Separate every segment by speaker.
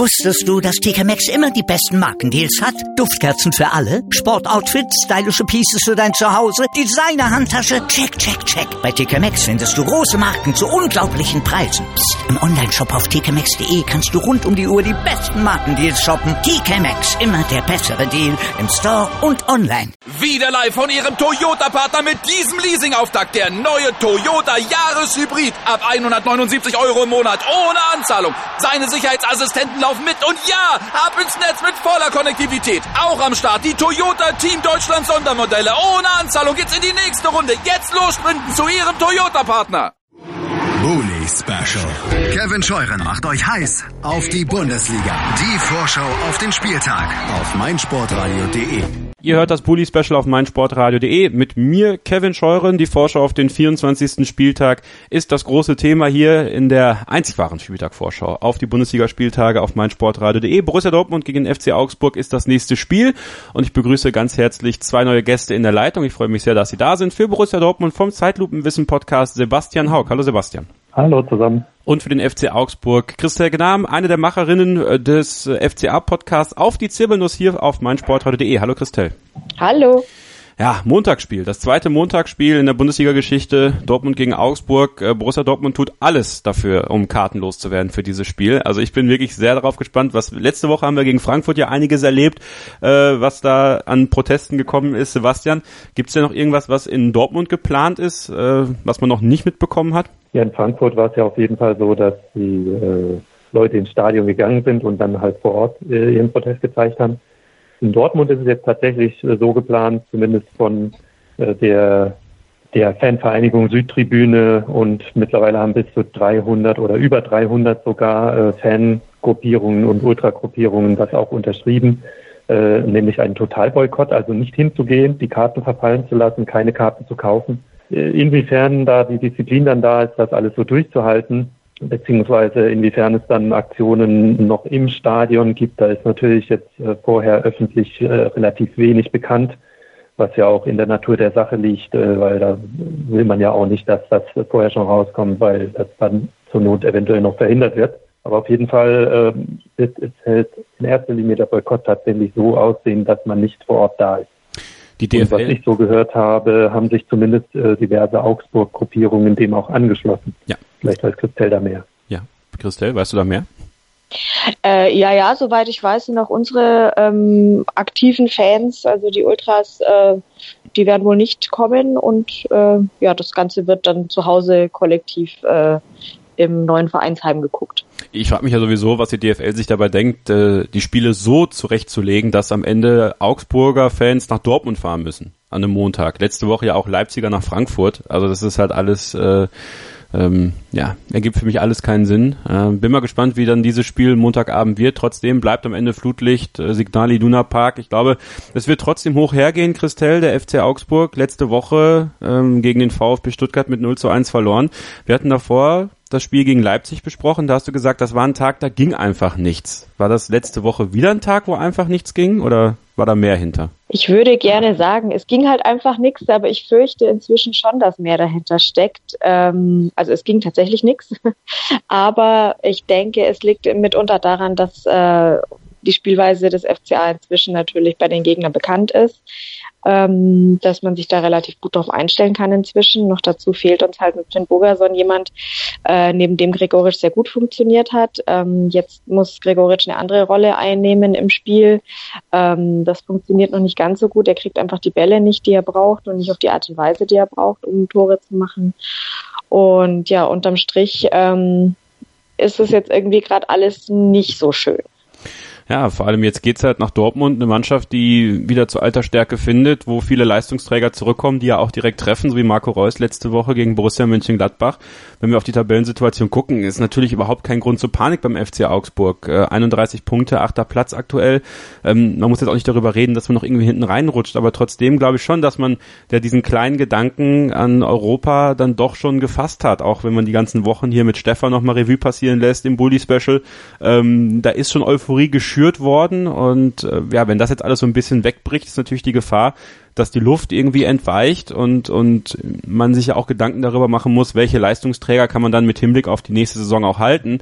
Speaker 1: Wusstest du, dass TK Maxx immer die besten Markendeals hat? Duftkerzen für alle, Sportoutfits, stylische Pieces für dein Zuhause, Designer-Handtasche, check, check, check. Bei TK Maxx findest du große Marken zu unglaublichen Preisen. Psst. Im Onlineshop auf tkmaxx.de kannst du rund um die Uhr die besten Markendeals shoppen. TK Maxx, immer der bessere Deal im Store und online.
Speaker 2: Wieder live von Ihrem Toyota-Partner mit diesem Leasing-Auftakt. Der neue Toyota Jahreshybrid. Ab 179 € im Monat. Ohne Anzahlung. Seine Sicherheitsassistenten laufen mit. Und ja, ab ins Netz mit voller Konnektivität. Auch am Start die Toyota Team Deutschland Sondermodelle. Ohne Anzahlung geht's in die nächste Runde. Jetzt los sprinten zu Ihrem Toyota-Partner.
Speaker 3: Bully Special. Kevin Scheuren macht euch heiß auf die Bundesliga. Die Vorschau auf den Spieltag auf meinsportradio.de.
Speaker 4: Ihr hört das Bully Special auf meinsportradio.de mit mir, Kevin Scheuren. Die Vorschau auf den 24. Spieltag ist das große Thema hier in der einzig wahren Spieltag-Vorschau auf die Bundesliga-Spieltage auf meinsportradio.de. Borussia Dortmund gegen den FC Augsburg ist das nächste Spiel und ich begrüße ganz herzlich zwei neue Gäste in der Leitung. Ich freue mich sehr, dass sie da sind. Für Borussia Dortmund vom Zeitlupenwissen-Podcast Sebastian Haug. Hallo Sebastian.
Speaker 5: Hallo zusammen.
Speaker 4: Und für den FC Augsburg Christel Gnam, eine der Macherinnen des FCA-Podcasts auf die Zirbelnuss hier auf meinsportradio.de. Hallo Christel.
Speaker 6: Hallo.
Speaker 4: Ja, Montagsspiel, das zweite Montagsspiel in der Bundesliga-Geschichte, Dortmund gegen Augsburg. Borussia Dortmund tut alles dafür, um kartenlos zu werden für dieses Spiel. Also ich bin wirklich sehr darauf gespannt. Letzte Woche haben wir gegen Frankfurt ja einiges erlebt, was da an Protesten gekommen ist. Sebastian, gibt's denn noch irgendwas, was in Dortmund geplant ist, was man noch nicht mitbekommen hat?
Speaker 5: Ja, in Frankfurt war es ja auf jeden Fall so, dass die Leute ins Stadion gegangen sind und dann halt vor Ort ihren Protest gezeigt haben. In Dortmund ist es jetzt tatsächlich so geplant, zumindest von der Fanvereinigung Südtribüne, und mittlerweile haben bis zu 300 oder über 300 sogar Fangruppierungen und Ultragruppierungen das auch unterschrieben, nämlich einen Totalboykott, also nicht hinzugehen, die Karten verfallen zu lassen, keine Karten zu kaufen. Inwiefern da die Disziplin dann da ist, das alles so durchzuhalten, beziehungsweise inwiefern es dann Aktionen noch im Stadion gibt, da ist natürlich jetzt vorher öffentlich relativ wenig bekannt, was ja auch in der Natur der Sache liegt, weil da will man ja auch nicht, dass das vorher schon rauskommt, weil das dann zur Not eventuell noch verhindert wird. Aber auf jeden Fall wird es halt in erster Linie der Boykott tatsächlich so aussehen, dass man nicht vor Ort da ist.
Speaker 4: Die DFL.
Speaker 5: Und was ich so gehört habe, haben sich zumindest diverse Augsburg-Gruppierungen dem auch angeschlossen.
Speaker 4: Ja.
Speaker 5: Vielleicht weiß Christel da mehr.
Speaker 4: Ja, Christel, weißt du da mehr?
Speaker 6: Ja, soweit ich weiß, sind auch unsere aktiven Fans, also die Ultras, die werden wohl nicht kommen und das Ganze wird dann zu Hause kollektiv im neuen Vereinsheim geguckt.
Speaker 4: Ich frage mich ja sowieso, was die DFL sich dabei denkt, die Spiele so zurechtzulegen, dass am Ende Augsburger Fans nach Dortmund fahren müssen an einem Montag. Letzte Woche ja auch Leipziger nach Frankfurt. Also das ist halt alles, ergibt für mich alles keinen Sinn. Bin mal gespannt, wie dann dieses Spiel Montagabend wird. Trotzdem bleibt am Ende Flutlicht, Signal Iduna Park. Ich glaube, es wird trotzdem hoch hergehen, Christel, der FC Augsburg. Letzte Woche gegen den VfB Stuttgart mit 0:1 verloren. Wir hatten davor das Spiel gegen Leipzig besprochen. Da hast du gesagt, das war ein Tag, da ging einfach nichts. War das letzte Woche wieder ein Tag, wo einfach nichts ging, oder war da mehr hinter?
Speaker 6: Ich würde gerne sagen, es ging halt einfach nichts, aber ich fürchte inzwischen schon, dass mehr dahinter steckt. Also es ging tatsächlich nichts, aber ich denke, es liegt mitunter daran, dass die Spielweise des FCA inzwischen natürlich bei den Gegnern bekannt ist, dass man sich da relativ gut drauf einstellen kann inzwischen. Noch dazu fehlt uns halt mit Finn Bogerson jemand, neben dem Gregoritsch sehr gut funktioniert hat. Jetzt muss Gregoritsch eine andere Rolle einnehmen im Spiel. Das funktioniert noch nicht ganz so gut. Er kriegt einfach die Bälle nicht, die er braucht, und nicht auf die Art und Weise, die er braucht, um Tore zu machen. Und ja, unterm Strich ist es jetzt irgendwie gerade alles nicht so schön.
Speaker 4: Ja, vor allem jetzt geht's halt nach Dortmund, eine Mannschaft, die wieder zur alter Stärke findet, wo viele Leistungsträger zurückkommen, die ja auch direkt treffen, so wie Marco Reus letzte Woche gegen Borussia Mönchengladbach. Wenn wir auf die Tabellensituation gucken, ist natürlich überhaupt kein Grund zur Panik beim FC Augsburg. 31 Punkte, 8. Platz aktuell. Man muss jetzt auch nicht darüber reden, dass man noch irgendwie hinten reinrutscht, aber trotzdem glaube ich schon, dass man diesen kleinen Gedanken an Europa dann doch schon gefasst hat, auch wenn man die ganzen Wochen hier mit Stefan nochmal Revue passieren lässt im Bully Special. Da ist schon Euphorie geschürt geschürt worden und wenn das jetzt alles so ein bisschen wegbricht, ist natürlich die Gefahr, dass die Luft irgendwie entweicht und man sich ja auch Gedanken darüber machen muss, welche Leistungsträger kann man dann mit Hinblick auf die nächste Saison auch halten.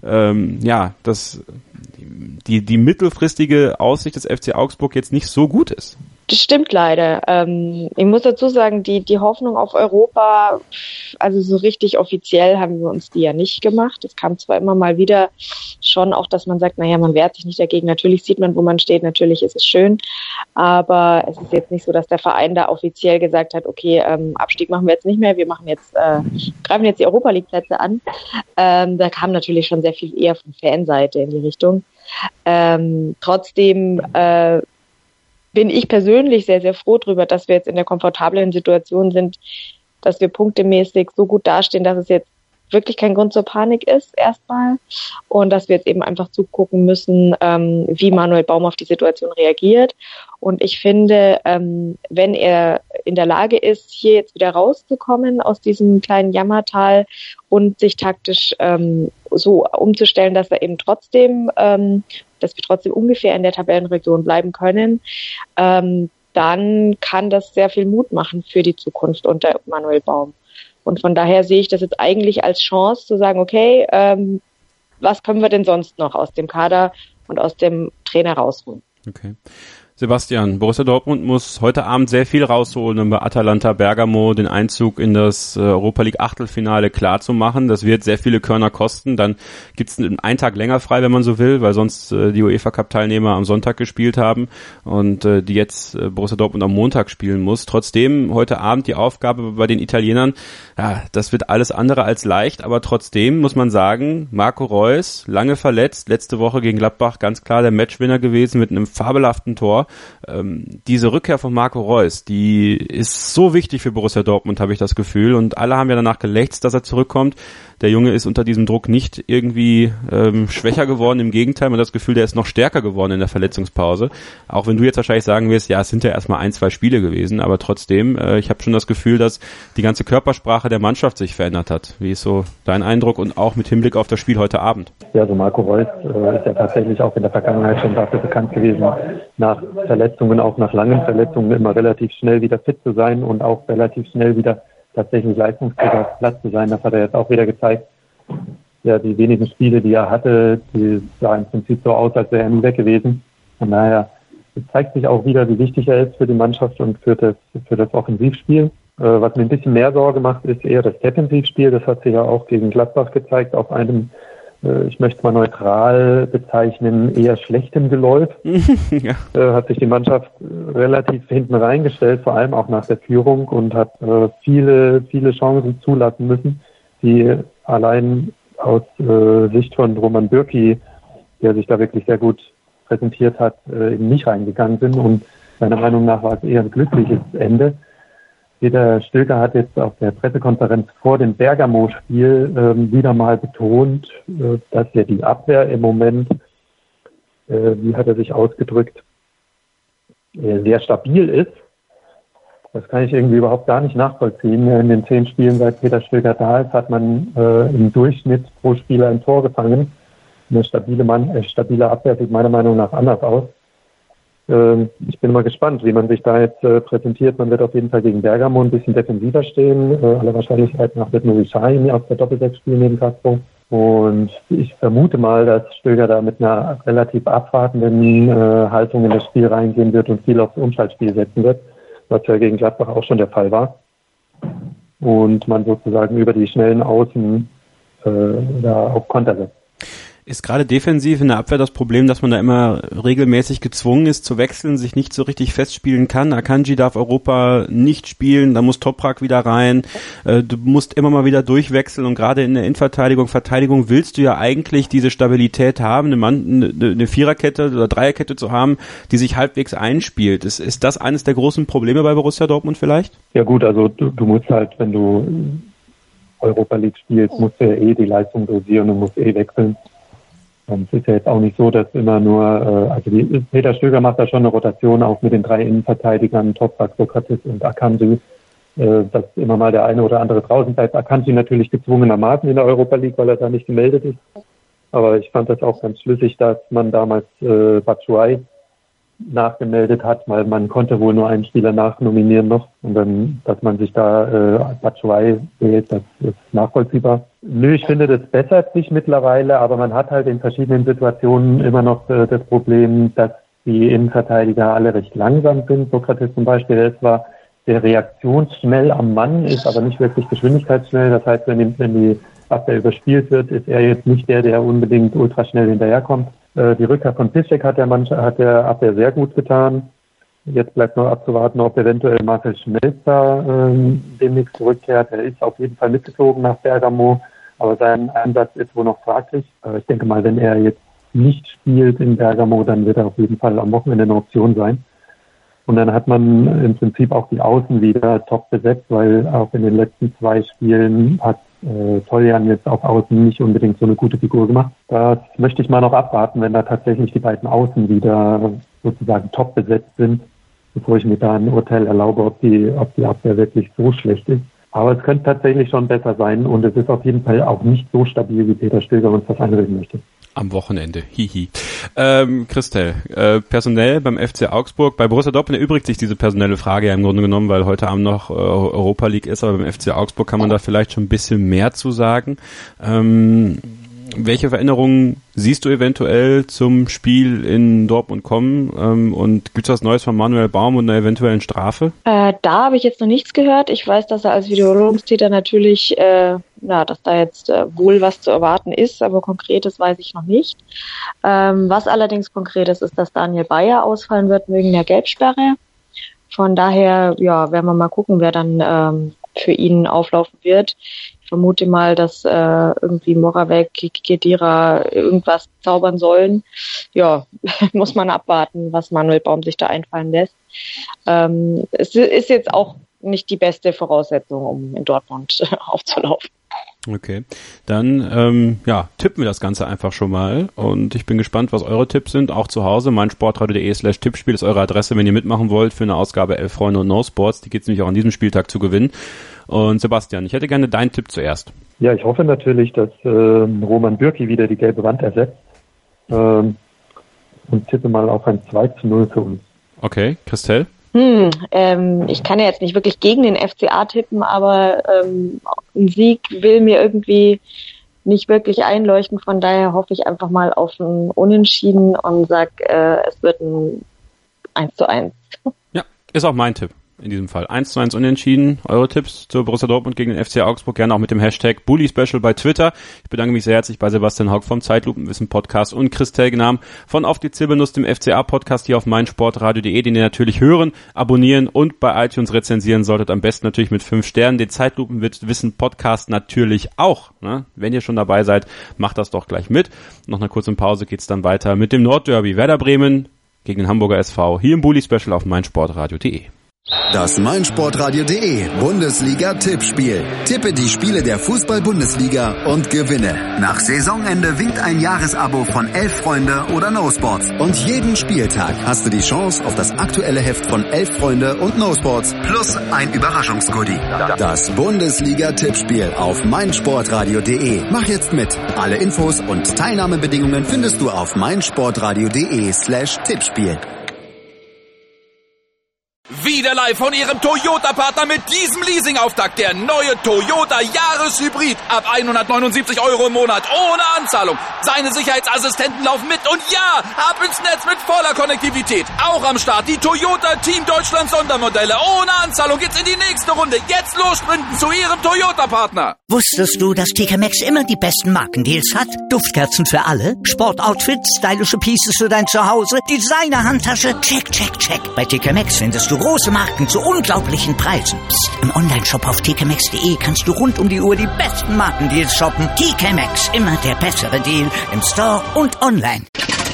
Speaker 4: Dass die mittelfristige Aussicht des FC Augsburg jetzt nicht so gut ist.
Speaker 6: Das stimmt leider. Ich muss dazu sagen, die Hoffnung auf Europa, also so richtig offiziell haben wir uns die ja nicht gemacht. Es kam zwar immer mal wieder schon auch, dass man sagt, naja, man wehrt sich nicht dagegen. Natürlich sieht man, wo man steht. Natürlich ist es schön. Aber es ist jetzt nicht so, dass der Verein da offiziell gesagt hat, okay, Abstieg machen wir jetzt nicht mehr. Wir machen jetzt, greifen jetzt die Europa-League-Plätze an. Da kam natürlich schon sehr viel eher von Fanseite in die Richtung. Trotzdem, bin ich persönlich sehr, sehr froh darüber, dass wir jetzt in der komfortablen Situation sind, dass wir punktemäßig so gut dastehen, dass es jetzt wirklich kein Grund zur Panik ist erstmal und dass wir jetzt eben einfach zugucken müssen, wie Manuel Baum auf die Situation reagiert. Und ich finde, wenn er in der Lage ist, hier jetzt wieder rauszukommen aus diesem kleinen Jammertal und sich taktisch so umzustellen, dass er eben trotzdem, dass wir trotzdem ungefähr in der Tabellenregion bleiben können, dann kann das sehr viel Mut machen für die Zukunft unter Manuel Baum. Und von daher sehe ich das jetzt eigentlich als Chance zu sagen, okay, was können wir denn sonst noch aus dem Kader und aus dem Trainer rausholen?
Speaker 4: Okay. Sebastian, Borussia Dortmund muss heute Abend sehr viel rausholen, um bei Atalanta Bergamo den Einzug in das Europa League Achtelfinale klar zu machen. Das wird sehr viele Körner kosten. Dann gibt's einen Tag länger frei, wenn man so will, weil sonst die UEFA Cup Teilnehmer am Sonntag gespielt haben und die jetzt Borussia Dortmund am Montag spielen muss. Trotzdem heute Abend die Aufgabe bei den Italienern, ja, das wird alles andere als leicht, aber trotzdem muss man sagen, Marco Reus, lange verletzt, letzte Woche gegen Gladbach ganz klar der Matchwinner gewesen mit einem fabelhaften Tor. Diese Rückkehr von Marco Reus, die ist so wichtig für Borussia Dortmund, habe ich das Gefühl. Und alle haben ja danach gelächzt, dass er zurückkommt. Der Junge ist unter diesem Druck nicht irgendwie schwächer geworden. Im Gegenteil, man hat das Gefühl, der ist noch stärker geworden in der Verletzungspause. Auch wenn du jetzt wahrscheinlich sagen wirst, ja, es sind ja erstmal 1-2 Spiele gewesen. Aber trotzdem, ich habe schon das Gefühl, dass die ganze Körpersprache der Mannschaft sich verändert hat. Wie ist so dein Eindruck und auch mit Hinblick auf das Spiel heute Abend?
Speaker 5: Ja, also Marco Reus ist ja tatsächlich auch in der Vergangenheit schon dafür bekannt gewesen, nach Verletzungen, auch nach langen Verletzungen immer relativ schnell wieder fit zu sein und auch relativ schnell wieder tatsächlich leistungsfähig auf Platz zu sein. Das hat er jetzt auch wieder gezeigt. Ja, die wenigen Spiele, die er hatte, die sah im Prinzip so aus, als wäre er nie weg gewesen. Von daher zeigt sich auch wieder, wie wichtig er ist für die Mannschaft und für das Offensivspiel. Was mir ein bisschen mehr Sorge macht, ist eher das Defensivspiel. Das hat sich ja auch gegen Gladbach gezeigt, auf einem, ich möchte es mal neutral bezeichnen, eher schlechtem Geläuf. Ja. Hat sich die Mannschaft relativ hinten reingestellt, vor allem auch nach der Führung und hat viele Chancen zulassen müssen, die allein aus Sicht von Roman Bürki, der sich da wirklich sehr gut präsentiert hat, eben nicht reingegangen sind. Und meiner Meinung nach war es eher ein glückliches Ende. Peter Stöger hat jetzt auf der Pressekonferenz vor dem Bergamo-Spiel wieder mal betont, dass ja die Abwehr im Moment, wie hat er sich ausgedrückt, sehr stabil ist. Das kann ich irgendwie überhaupt gar nicht nachvollziehen. In den 10 Spielen, seit Peter Stöger da ist, hat man im Durchschnitt pro Spieler ein Tor gefangen. Eine stabile Abwehr sieht meiner Meinung nach anders aus. Ich bin mal gespannt, wie man sich da jetzt präsentiert. Man wird auf jeden Fall gegen Bergamo ein bisschen defensiver stehen. Aller Wahrscheinlichkeit nach wird Nuri Sahin auf der Doppel-6 spielen neben Castro. Und ich vermute mal, dass Stöger da mit einer relativ abwartenden Haltung in das Spiel reingehen wird und viel aufs Umschaltspiel setzen wird, was ja gegen Gladbach auch schon der Fall war. Und man sozusagen über die schnellen Außen da auf Konter setzt.
Speaker 4: Ist gerade defensiv in der Abwehr das Problem, dass man da immer regelmäßig gezwungen ist zu wechseln, sich nicht so richtig festspielen kann. Akanji darf Europa nicht spielen, da muss Toprak wieder rein. Du musst immer mal wieder durchwechseln und gerade in der Verteidigung willst du ja eigentlich diese Stabilität haben, eine Viererkette oder Dreierkette zu haben, die sich halbwegs einspielt. Ist das eines der großen Probleme bei Borussia Dortmund vielleicht?
Speaker 5: Ja gut, also du musst halt, wenn du Europa League spielst, musst du ja die Leistung dosieren und musst wechseln. Es ist ja jetzt auch nicht so, dass immer nur, also Peter Stöger macht da schon eine Rotation auch mit den 3 Innenverteidigern, Toprak, Sokratis und Akanji, dass immer mal der eine oder andere draußen bleibt. Akanji natürlich gezwungenermaßen in der Europa League, weil er da nicht gemeldet ist. Aber ich fand das auch ganz schlüssig, dass man damals Batshuayi nachgemeldet hat, weil man konnte wohl nur einen Spieler nachnominieren noch. Und dann, dass man sich da Batshuayi wählt, das ist nachvollziehbar. Nö, ich finde, das bessert sich mittlerweile, aber man hat halt in verschiedenen Situationen immer noch das Problem, dass die Innenverteidiger alle recht langsam sind. Sokrates zum Beispiel, der ist zwar sehr reaktionsschnell am Mann, ist aber nicht wirklich geschwindigkeitsschnell. Das heißt, wenn die Abwehr überspielt wird, ist er jetzt nicht der unbedingt ultraschnell hinterherkommt. Die Rückkehr von Piszczek hat der Abwehr sehr gut getan. Jetzt bleibt noch abzuwarten, ob eventuell Marcel Schmelzer demnächst zurückkehrt. Er ist auf jeden Fall mitgeflogen nach Bergamo, aber sein Einsatz ist wohl noch fraglich. Ich denke mal, wenn er jetzt nicht spielt in Bergamo, dann wird er auf jeden Fall am Wochenende eine Option sein. Und dann hat man im Prinzip auch die Außen wieder top besetzt, weil auch in den letzten 2 Spielen hat Toljan jetzt auf Außen nicht unbedingt so eine gute Figur gemacht. Das möchte ich mal noch abwarten, wenn da tatsächlich die beiden Außen wieder sozusagen top besetzt sind, bevor ich mir da ein Urteil erlaube, ob die Abwehr wirklich so schlecht ist. Aber es könnte tatsächlich schon besser sein und es ist auf jeden Fall auch nicht so stabil, wie Peter Stöger uns das einreden möchte.
Speaker 4: Am Wochenende. Hihi. Christel, personell beim FC Augsburg, bei Borussia Dortmund erübrigt sich diese personelle Frage ja im Grunde genommen, weil heute Abend noch Europa League ist, aber beim FC Augsburg kann man da vielleicht schon ein bisschen mehr zu sagen. Welche Veränderungen siehst du eventuell zum Spiel in Dortmund kommen? Und gibt es was Neues von Manuel Baum und einer eventuellen Strafe?
Speaker 6: Da habe ich jetzt noch nichts gehört. Ich weiß, dass er als Wiederholungstäter natürlich, dass da jetzt wohl was zu erwarten ist, aber Konkretes weiß ich noch nicht. Was allerdings konkret ist, dass Daniel Bayer ausfallen wird wegen der Gelbsperre. Von daher, werden wir mal gucken, wer dann für ihn auflaufen wird. Ich vermute mal, dass irgendwie Moravec, Khedira irgendwas zaubern sollen. Ja, muss man abwarten, was Manuel Baum sich da einfallen lässt. Es ist jetzt auch nicht die beste Voraussetzung, um in Dortmund aufzulaufen.
Speaker 4: Okay, dann tippen wir das Ganze einfach schon mal und ich bin gespannt, was eure Tipps sind, auch zu Hause. meinsportradio.de/Tippspiel ist eure Adresse, wenn ihr mitmachen wollt für eine Ausgabe 11 Freunde und No Sports. Die geht es nämlich auch an diesem Spieltag zu gewinnen. Und Sebastian, ich hätte gerne deinen Tipp zuerst.
Speaker 5: Ja, ich hoffe natürlich, dass Roman Bürki wieder die gelbe Wand ersetzt und tippe mal auf ein 2:0 für uns.
Speaker 4: Okay, Christel?
Speaker 6: Ich kann ja jetzt nicht wirklich gegen den FCA tippen, aber ein Sieg will mir irgendwie nicht wirklich einleuchten. Von daher hoffe ich einfach mal auf ein Unentschieden und sag, es wird ein 1:1.
Speaker 4: Ja, ist auch mein Tipp. In diesem Fall 1:1 unentschieden. Eure Tipps zur Borussia Dortmund gegen den FC Augsburg gerne auch mit dem Hashtag Bully Special bei Twitter. Ich bedanke mich sehr herzlich bei Sebastian Haug vom Zeitlupenwissen Podcast und Christel Gnam von Auf die Zirbelnuss, dem FCA Podcast hier auf meinsportradio.de, den ihr natürlich hören, abonnieren und bei iTunes rezensieren solltet. Am besten natürlich mit 5 Sternen. Den Zeitlupenwissen Podcast natürlich auch. Ne? Wenn ihr schon dabei seid, macht das doch gleich mit. Nach einer kurzen Pause geht's dann weiter mit dem Nordderby Werder Bremen gegen den Hamburger SV hier im Bully Special auf meinsportradio.de.
Speaker 3: Das meinsportradio.de Bundesliga-Tippspiel. Tippe die Spiele der Fußball-Bundesliga und gewinne. Nach Saisonende winkt ein Jahresabo von 11 Freunde oder No Sports. Und jeden Spieltag hast du die Chance auf das aktuelle Heft von 11 Freunde und No Sports plus ein Überraschungsgoodie. Das Bundesliga-Tippspiel auf meinsportradio.de. Mach jetzt mit. Alle Infos und Teilnahmebedingungen findest du auf meinsportradio.de/Tippspiel.
Speaker 2: Wieder live von Ihrem Toyota-Partner mit diesem Leasing-Auftakt. Der neue Toyota Jahreshybrid. Ab 179 € im Monat. Ohne Anzahlung. Seine Sicherheitsassistenten laufen mit. Und ja, ab ins Netz mit voller Konnektivität. Auch am Start die Toyota Team Deutschland Sondermodelle. Ohne Anzahlung geht's in die nächste Runde. Jetzt los sprinten zu Ihrem Toyota-Partner.
Speaker 1: Wusstest du, dass TK Maxx immer die besten Markendeals hat? Duftkerzen für alle, Sportoutfits, stylische Pieces für dein Zuhause, Designer-Handtasche, check, check, check. Bei TK Maxx findest du große Marken zu unglaublichen Preisen. Psst. Im Onlineshop auf tkmaxx.de kannst du rund um die Uhr die besten Markendeals shoppen. TK Maxx, immer der bessere Deal im Store und online.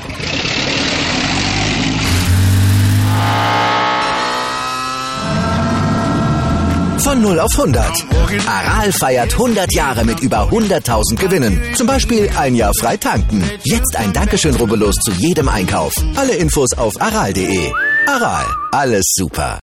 Speaker 7: Von 0 auf 100. Aral feiert 100 Jahre mit über 100.000 Gewinnen. Zum Beispiel ein Jahr frei tanken. Jetzt ein Dankeschön, rubbellos zu jedem Einkauf. Alle Infos auf aral.de. Aral, alles super.